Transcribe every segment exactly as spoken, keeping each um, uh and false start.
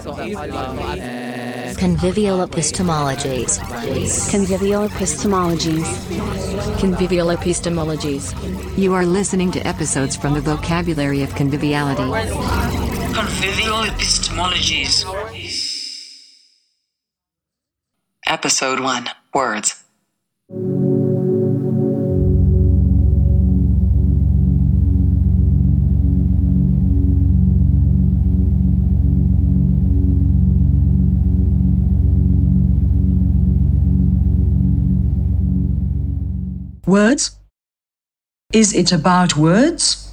Convivial epistemologies. Convivial epistemologies. Convivial epistemologies. You are listening to episodes from the vocabulary of conviviality. Convivial epistemologies. Episode one. Words. Words? Is it about words?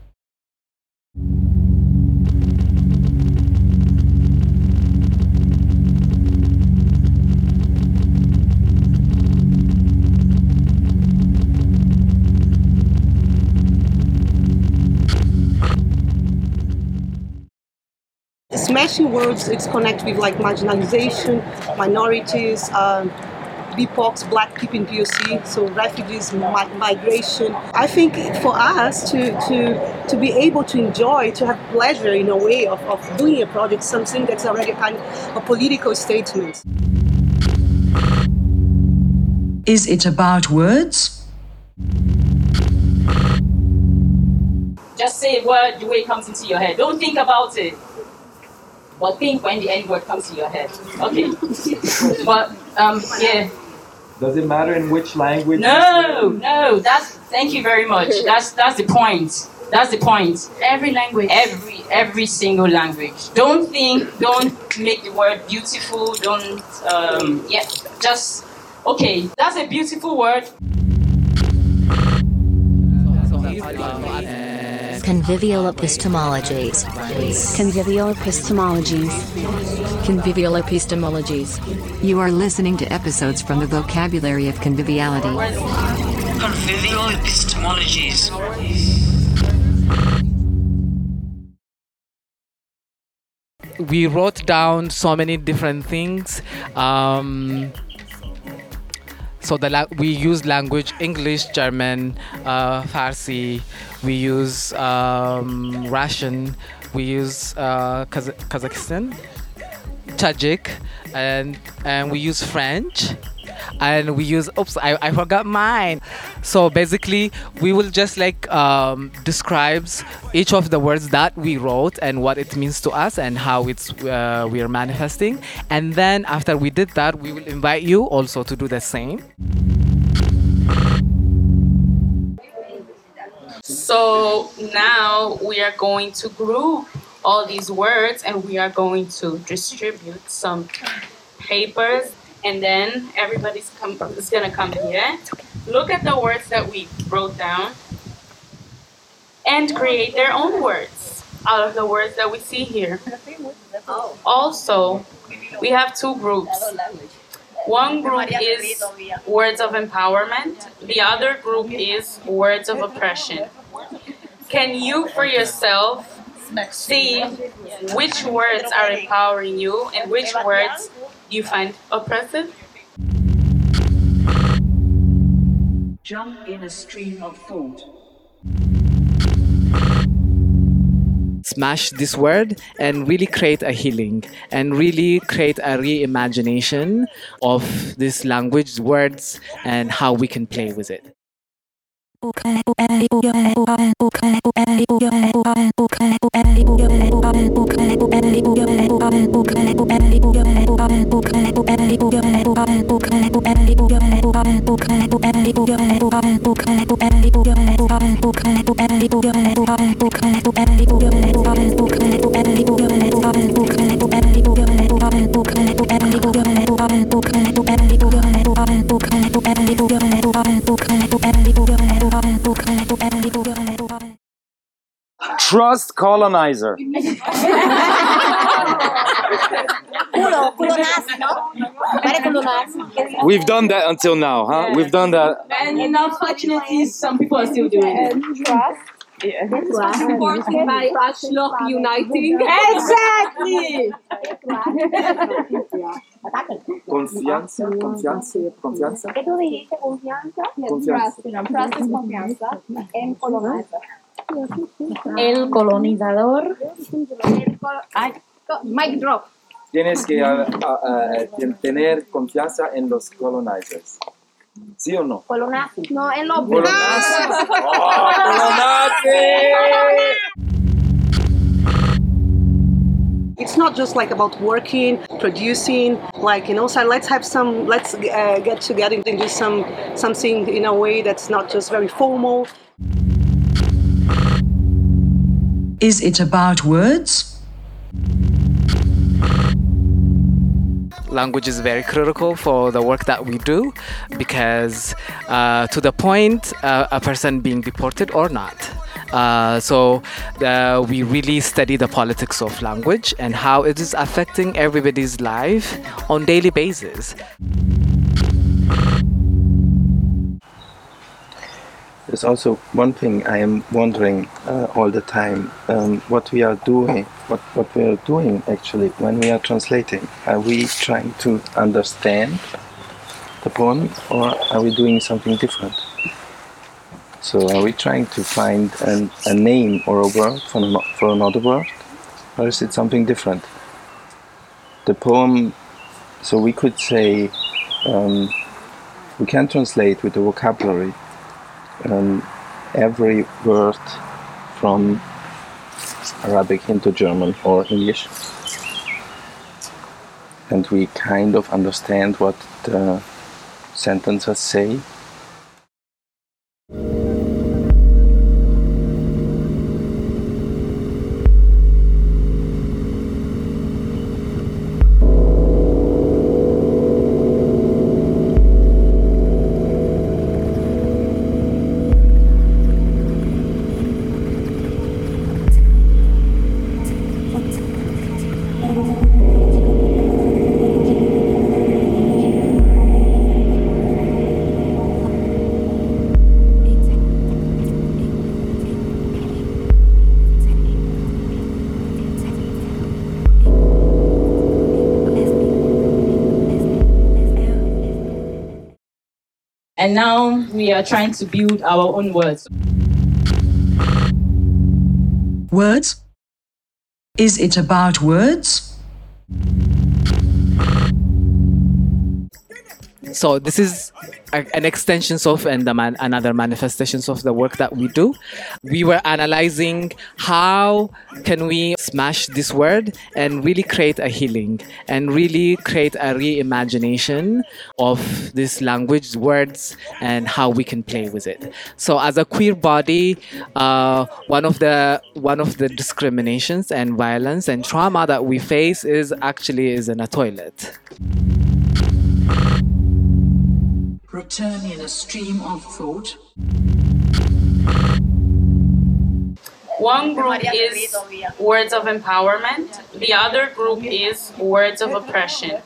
Smashing words, it's connected with like marginalization, minorities, um, B I P O Cs, black people in P O C, so refugees, mi- migration. I think for us to, to, to be able to enjoy, to have pleasure in a way of, of doing a project, something that's already kind of a political statement. Is it about words? Just say a word the way it comes into your head. Don't think about it. But think when the end word comes to your head. Okay. But, um, yeah. Does it matter in which language? No, no. That's, thank you very much. That's, that's the point. That's the point. Every language. Every, every single language. Don't think, don't make the word beautiful. Don't, um, yeah. Just, okay. That's a beautiful word. Convivial epistemologies. Convivial epistemologies. Convivial epistemologies. You are listening to episodes from the vocabulary of conviviality. Convivial epistemologies. We wrote down so many different things. Um, So the la- we use language English, German, uh, Farsi. We use um, Russian. We use uh, Kaz- Kazakhstan, Tajik, and and we use French, and we use. Oops, I, I forgot mine. So basically, we will just like um, describes each of the words that we wrote and what it means to us and how it's uh, we are manifesting. And then after we did that, we will invite you also to do the same. So now we are going to group all these words and we are going to distribute some papers, and then everybody's come, is going to come here, look at the words that we wrote down, and create their own words out of the words that we see here. Also, we have two groups. One group is words of empowerment. The other group is words of oppression. Can you, for yourself, see which words are empowering you and which words you find oppressive? Jump in a stream of thought. Smash this word and really create a healing and really create a reimagination of this language, words, and how we can play with it. Trust colonizer. We've done that until now, huh? We've done that. And unfortunately, some people are still doing it. Trust. Yeah. Supported by Ashlock Uniting. Exactly! Confianza, confianza, confianza. ¿Qué tú dijiste? ¿Confianza? Confianza. Trust es confianza. En colonizer. El colonizador. Ay, mic drop. tienes que uh, uh, uh, tener confianza en los colonizers. ¿Sí o no? Colonazzi. No, en los Colonazzi. Oh, Colonazzi! It's not just like about working, producing, like, you know, so let's have some, let's uh, get together and do some something in a way that's not just very formal. Is it about words? Language is very critical for the work that we do because uh, to the point uh, a person being deported or not. Uh, so uh, we really study the politics of language and how it is affecting everybody's life on daily basis. There's also one thing I am wondering uh, all the time, um, what we are doing, what, what we are doing actually when we are translating. Are we trying to understand the poem or are we doing something different? So are we trying to find an, a name or a word for, an, for another word, or is it something different? The poem, so we could say, um, we can translate with the vocabulary Um, every word from Arabic into German or English, and we kind of understand what the sentences say. And now we are trying to build our own words. Words? Is it about words? So this is a, an extension of and the man, another manifestations of the work that we do. We were analyzing how can we smash this word and really create a healing and really create a reimagination of this language, words, and how we can play with it. So as a queer body, uh, one of the one of the discriminations and violence and trauma that we face is actually is in a toilet. Return in a stream of thought. One group is words of empowerment. The other group is words of oppression.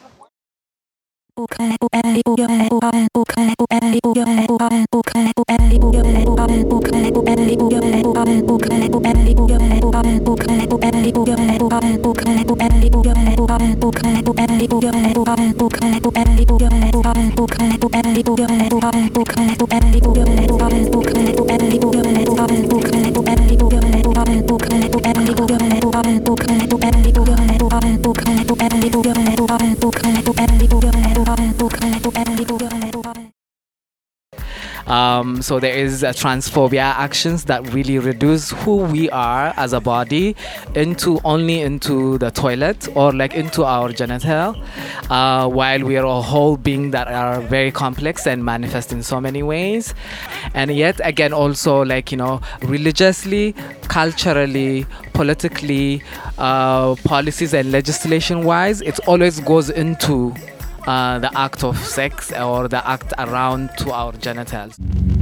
Um, so there is a transphobia actions that really reduce who we are as a body into only into the toilet or like into our genital, uh, while we are a whole being that are very complex and manifest in so many ways. And yet again also like, you know, religiously, culturally, politically, uh, policies and legislation wise, it always goes into Uh, the act of sex or the act around to our genitals.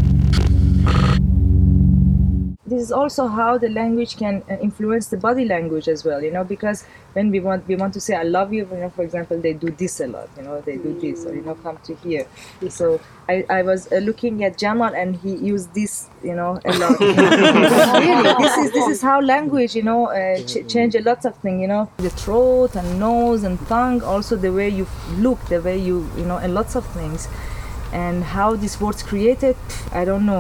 This is also how the language can influence the body language as well, you know, because when we want we want to say I love you, you know, for example, they do this a lot, you know, they do this, or, you know, come to here. So I, I was uh, looking at Jamal and he used this, you know, a lot. Really, this is this is how language, you know, uh, ch- change a lot of things, you know, the throat and nose and tongue, also the way you look, the way you, you know, and lots of things. And how these words created, I don't know.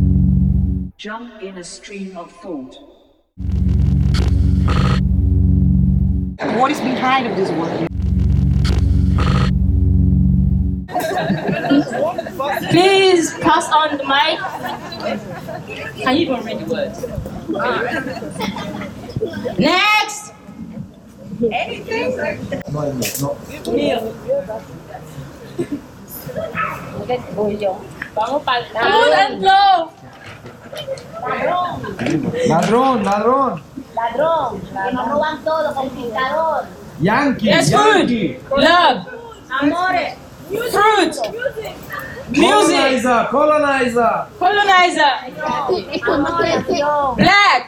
Jump in a stream of thought. what is behind of this word? Please pass on the mic. Can you even read the words? Next. Anything? Vamos para food and flow. Ladrón, ladrón. Ladrón, que nos roban todo, conquistador. Yankee. Yes, Yankee. food. Love. Amores. Fruit. Music. Colonizer, colonizer. Colonizer. Black.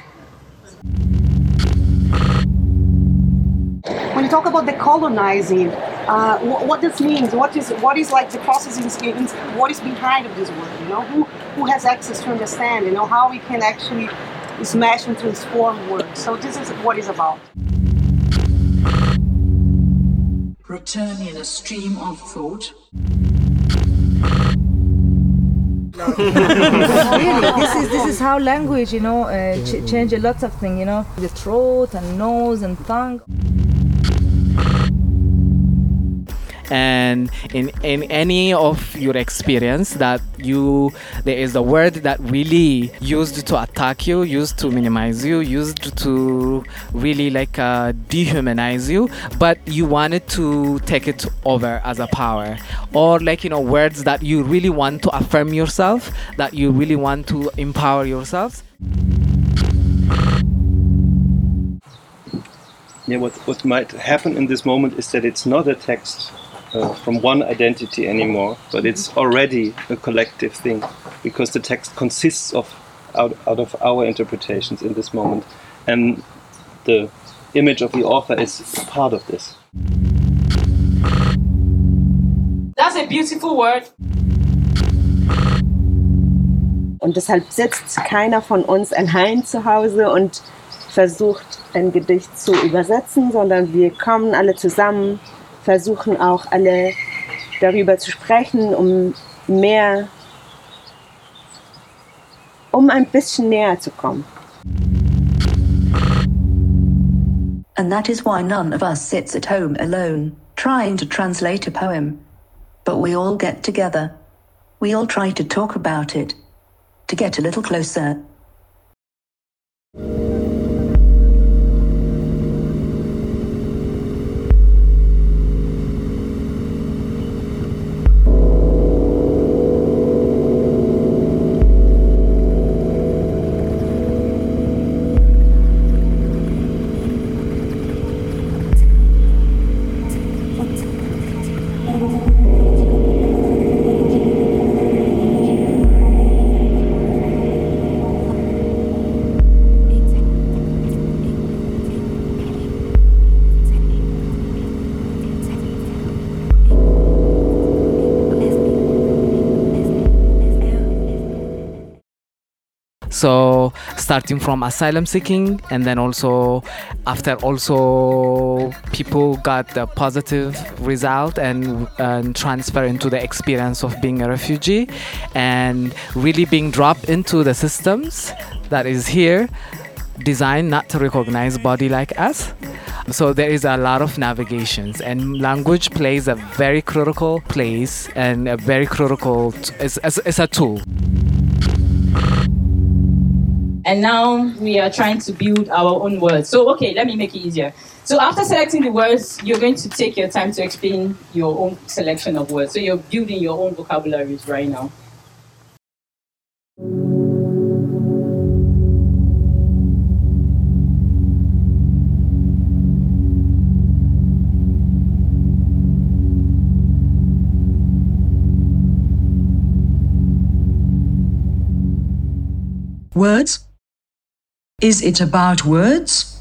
When you talk about the colonizing, uh, what, what this means, what is what is like the process in, in what is behind of this word? You know, who who has access to understand? You know, how we can actually smash and transform words. So this is what it's about. Return in a stream of thought. Really, this is this is how language, you know, uh, ch- change a lot of things, you know, the throat and nose and tongue. And in in any of your experience that you there is a word that really used to attack you, used to minimize you, used to really like uh, dehumanize you, but you wanted to take it over as a power, or like, you know, words that you really want to affirm yourself, that you really want to empower yourself. Yeah, what, what might happen in this moment is that it's not a text uh, from one identity anymore, but it's already a collective thing, because the text consists of out, out of our interpretations in this moment, and the image of the author is part of this. That's a beautiful word. Und deshalb sitzt keiner von uns allein zu Hause und versucht, ein Gedicht zu übersetzen, sondern wir kommen alle zusammen, versuchen auch alle darüber zu sprechen, um mehr, um ein bisschen näher zu kommen. And that is why none of us sits at home alone, trying to translate a poem. But we all get together. We all try to talk about it, to get a little closer. So starting from asylum seeking, and then also after also people got the positive result and, and transfer into the experience of being a refugee and really being dropped into the systems that is here, designed not to recognize body like us. So there is a lot of navigations, and language plays a very critical place and a very critical, t- it's, it's, it's a tool. And now we are trying to build our own words. So, okay, let me make it easier. So after selecting the words, you're going to take your time to explain your own selection of words. So you're building your own vocabularies right now. Words? Is it about words?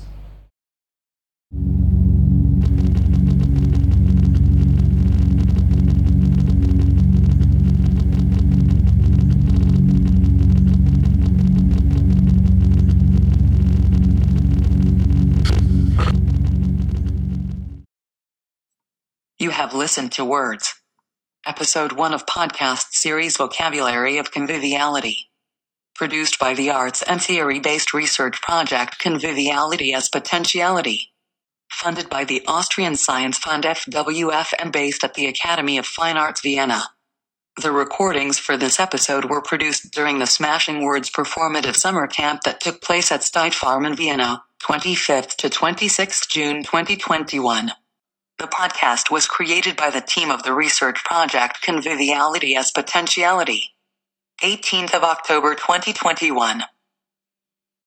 You have listened to Words. Episode one of podcast series Vocabulary of Conviviality. Produced by the arts and theory-based research project Conviviality as Potentiality. funded by the Austrian Science Fund F W F and based at the Academy of Fine Arts Vienna. The recordings for this episode were produced during the Smashing Words performative summer camp that took place at Stadtfarm in Vienna, twenty-fifth to twenty-sixth June twenty twenty-one. The podcast was created by the team of the research project Conviviality as Potentiality. eighteenth of October twenty twenty-one.